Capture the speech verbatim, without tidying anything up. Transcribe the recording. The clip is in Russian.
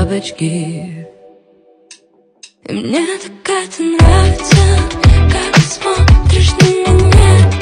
бабочки. И мне так это нравится, как ты смотришь на меня.